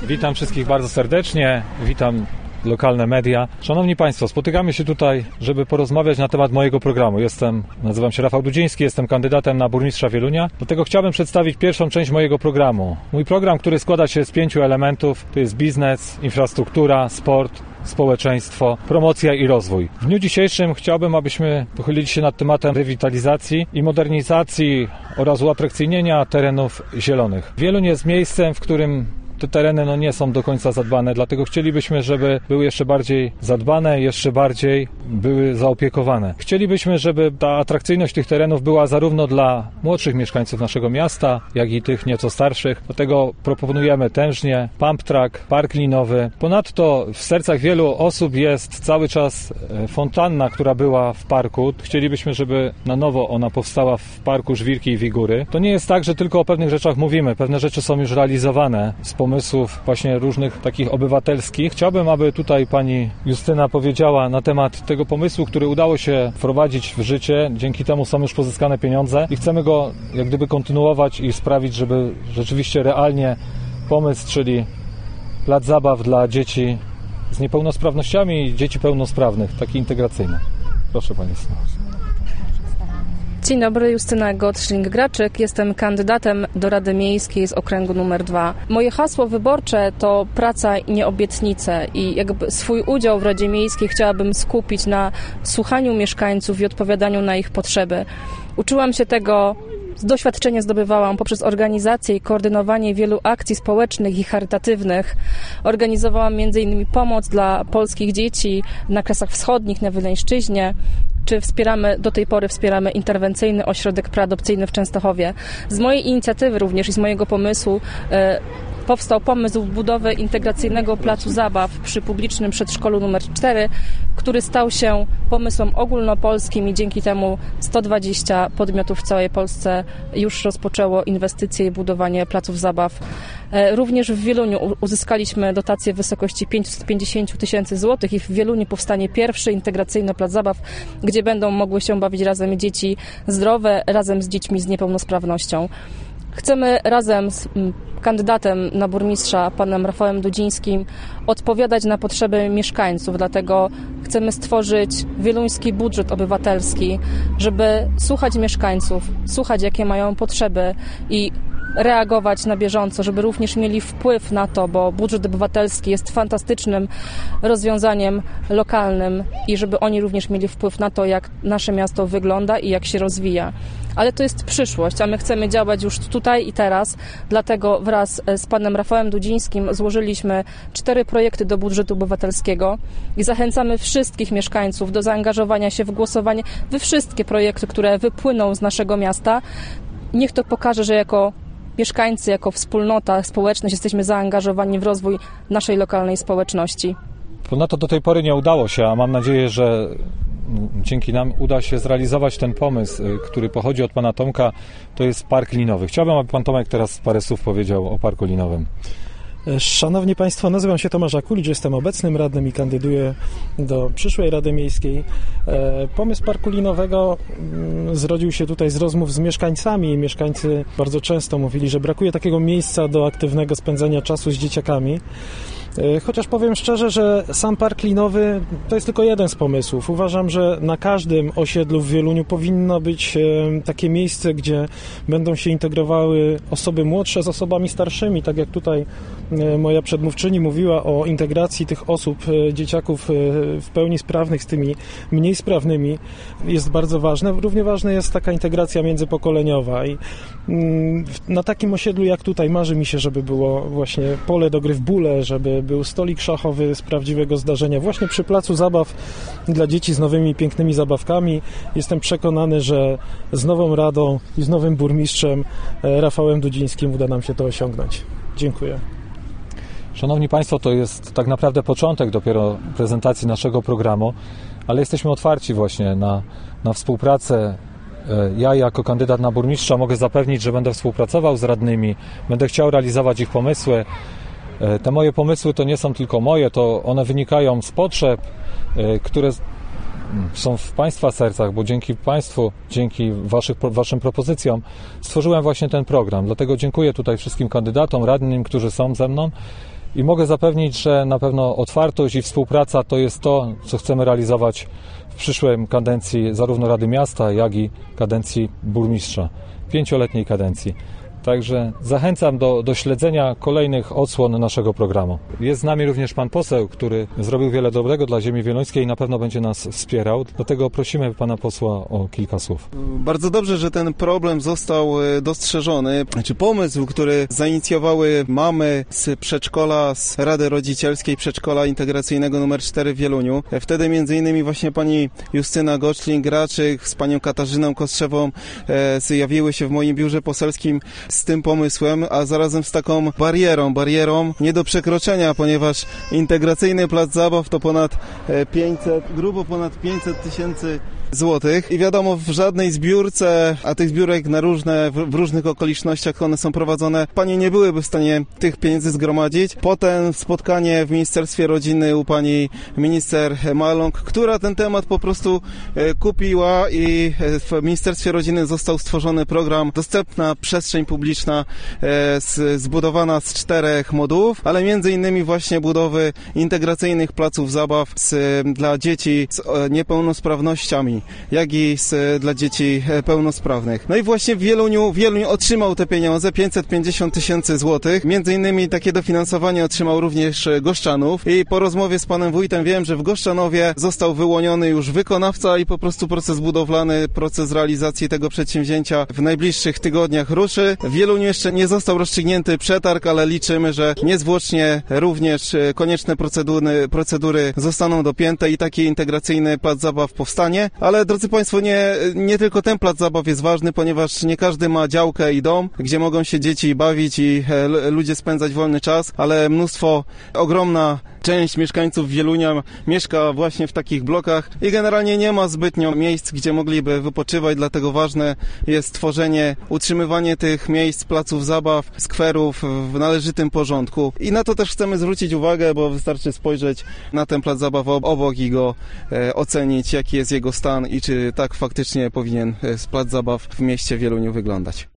Witam wszystkich bardzo serdecznie, witam lokalne media. Szanowni Państwo, spotykamy się tutaj, żeby porozmawiać na temat mojego programu. Nazywam się Rafał Dudziński, jestem kandydatem na burmistrza Wielunia. Dlatego chciałbym przedstawić pierwszą część mojego programu. Mój program, który składa się z 5 elementów, to jest biznes, infrastruktura, sport, społeczeństwo, promocja i rozwój. W dniu dzisiejszym chciałbym, abyśmy pochylili się nad tematem rewitalizacji i modernizacji oraz uatrakcyjnienia terenów zielonych. Wieluń jest miejscem, w którym te tereny nie są do końca zadbane, dlatego chcielibyśmy, żeby były jeszcze bardziej zadbane, jeszcze bardziej były zaopiekowane. Chcielibyśmy, żeby ta atrakcyjność tych terenów była zarówno dla młodszych mieszkańców naszego miasta, jak i tych nieco starszych. Dlatego proponujemy tężnie, pump track, park linowy. Ponadto w sercach wielu osób jest cały czas fontanna, która była w parku. Chcielibyśmy, żeby na nowo ona powstała w parku Żwirki i Wigury. To nie jest tak, że tylko o pewnych rzeczach mówimy. Pewne rzeczy są już realizowane z pomysłów właśnie różnych takich obywatelskich. Chciałbym, aby tutaj pani Justyna powiedziała na temat tego pomysłu, który udało się wprowadzić w życie. Dzięki temu są już pozyskane pieniądze i chcemy go jak gdyby kontynuować i sprawić, żeby rzeczywiście realnie pomysł, czyli plac zabaw dla dzieci z niepełnosprawnościami i dzieci pełnosprawnych, taki integracyjny. Proszę pani Justyna. Dzień dobry, Justyna Gotschling-Graczyk. Jestem kandydatem do Rady Miejskiej z okręgu numer 2. Moje hasło wyborcze to praca i nie obietnice i jakby swój udział w Radzie Miejskiej chciałabym skupić na słuchaniu mieszkańców i odpowiadaniu na ich potrzeby. Uczyłam się tego, doświadczenie zdobywałam poprzez organizację i koordynowanie wielu akcji społecznych i charytatywnych. Organizowałam m.in. pomoc dla polskich dzieci na Kresach Wschodnich, na Wileńszczyźnie, czy do tej pory wspieramy interwencyjny ośrodek preadopcyjny w Częstochowie. Z mojej inicjatywy również i z mojego pomysłu powstał pomysł budowy integracyjnego placu zabaw przy publicznym przedszkolu numer 4, który stał się pomysłem ogólnopolskim i dzięki temu 120 podmiotów w całej Polsce już rozpoczęło inwestycje i budowanie placów zabaw. Również w Wieluniu uzyskaliśmy dotację w wysokości 550 000 złotych i w Wieluniu powstanie pierwszy integracyjny plac zabaw, gdzie będą mogły się bawić razem dzieci zdrowe, razem z dziećmi z niepełnosprawnością. Chcemy razem z kandydatem na burmistrza, panem Rafałem Dudzińskim, odpowiadać na potrzeby mieszkańców, dlatego chcemy stworzyć wieluński budżet obywatelski, żeby słuchać mieszkańców, słuchać jakie mają potrzeby i reagować na bieżąco, żeby również mieli wpływ na to, bo budżet obywatelski jest fantastycznym rozwiązaniem lokalnym i żeby oni również mieli wpływ na to, jak nasze miasto wygląda i jak się rozwija. Ale to jest przyszłość, a my chcemy działać już tutaj i teraz, dlatego wraz z panem Rafałem Dudzińskim złożyliśmy 4 projekty do budżetu obywatelskiego i zachęcamy wszystkich mieszkańców do zaangażowania się w głosowanie we wszystkie projekty, które wypłyną z naszego miasta. Niech to pokaże, że jako mieszkańcy, jako wspólnota, społeczność jesteśmy zaangażowani w rozwój naszej lokalnej społeczności. Ponadto do tej pory nie udało się, a mam nadzieję, że dzięki nam uda się zrealizować ten pomysł, który pochodzi od pana Tomka, to jest park linowy. Chciałbym, aby pan Tomek teraz parę słów powiedział o parku linowym. Szanowni Państwo, nazywam się Tomasz Akulicz, jestem obecnym radnym i kandyduję do przyszłej Rady Miejskiej. Pomysł parku linowego zrodził się tutaj z rozmów z mieszkańcami. Mieszkańcy bardzo często mówili, że brakuje takiego miejsca do aktywnego spędzania czasu z dzieciakami. Chociaż powiem szczerze, że sam park linowy to jest tylko jeden z pomysłów. Uważam, że na każdym osiedlu w Wieluniu powinno być takie miejsce, gdzie będą się integrowały osoby młodsze z osobami starszymi, tak jak tutaj moja przedmówczyni mówiła o integracji tych osób, dzieciaków w pełni sprawnych z tymi mniej sprawnymi, jest bardzo ważne. Równie ważna jest taka integracja międzypokoleniowa i na takim osiedlu jak tutaj marzy mi się, żeby było właśnie pole do gry w bóle, żeby był stolik szachowy z prawdziwego zdarzenia właśnie przy placu zabaw dla dzieci z nowymi, pięknymi zabawkami. Jestem przekonany, że z nową radą i z nowym burmistrzem Rafałem Dudzińskim uda nam się to osiągnąć. Dziękuję. Szanowni Państwo, to jest tak naprawdę początek dopiero prezentacji naszego programu, ale jesteśmy otwarci właśnie na współpracę. Ja jako kandydat na burmistrza mogę zapewnić, że będę współpracował z radnymi, będę chciał realizować ich pomysły. Te moje pomysły to nie są tylko moje, to one wynikają z potrzeb, które są w Państwa sercach, bo dzięki Państwu, dzięki Waszym propozycjom stworzyłem właśnie ten program. Dlatego dziękuję tutaj wszystkim kandydatom, radnym, którzy są ze mną i mogę zapewnić, że na pewno otwartość i współpraca to jest to, co chcemy realizować w przyszłej kadencji zarówno Rady Miasta, jak i kadencji burmistrza, 5-letniej kadencji. Także zachęcam do śledzenia kolejnych odsłon naszego programu. Jest z nami również pan poseł, który zrobił wiele dobrego dla ziemi wieluńskiej i na pewno będzie nas wspierał. Dlatego prosimy pana posła o kilka słów. Bardzo dobrze, że ten problem został dostrzeżony. Pomysł, który zainicjowały mamy z przedszkola, z Rady Rodzicielskiej Przedszkola Integracyjnego nr 4 w Wieluniu. Wtedy m.in. właśnie pani Justyna Goczling-Graczyk z panią Katarzyną Kostrzewą zjawiły się w moim biurze poselskim z tym pomysłem, a zarazem z taką barierą nie do przekroczenia, ponieważ integracyjny plac zabaw to grubo ponad 500 tysięcy złotych i wiadomo, w żadnej zbiórce, a tych zbiórek w różnych okolicznościach one są prowadzone, panie nie byłyby w stanie tych pieniędzy zgromadzić. Potem spotkanie w Ministerstwie Rodziny u pani minister Maląg, która ten temat po prostu kupiła i w Ministerstwie Rodziny został stworzony program Dostępna Przestrzeń Publiczna zbudowana z 4 modułów, ale między innymi właśnie budowy integracyjnych placów zabaw dla dzieci z niepełnosprawnościami, jak i dla dzieci pełnosprawnych. No i właśnie w Wieluniu otrzymał te pieniądze, 550 tysięcy złotych. Między innymi takie dofinansowanie otrzymał również Goszczanów i po rozmowie z panem wójtem wiem, że w Goszczanowie został wyłoniony już wykonawca i po prostu proces budowlany, proces realizacji tego przedsięwzięcia w najbliższych tygodniach ruszy. W Wieluniu jeszcze nie został rozstrzygnięty przetarg, ale liczymy, że niezwłocznie również konieczne procedury zostaną dopięte i taki integracyjny plac zabaw powstanie. Ale drodzy państwo, nie tylko ten plac zabaw jest ważny, ponieważ nie każdy ma działkę i dom, gdzie mogą się dzieci bawić i ludzie spędzać wolny czas, ale ogromna część mieszkańców Wielunia mieszka właśnie w takich blokach i generalnie nie ma zbytnio miejsc, gdzie mogliby wypoczywać, dlatego ważne jest utrzymywanie tych miejsc, placów zabaw, skwerów w należytym porządku. I na to też chcemy zwrócić uwagę, bo wystarczy spojrzeć na ten plac zabaw obok i go ocenić, jaki jest jego stan i czy tak faktycznie powinien plac zabaw w mieście Wieluniu wyglądać.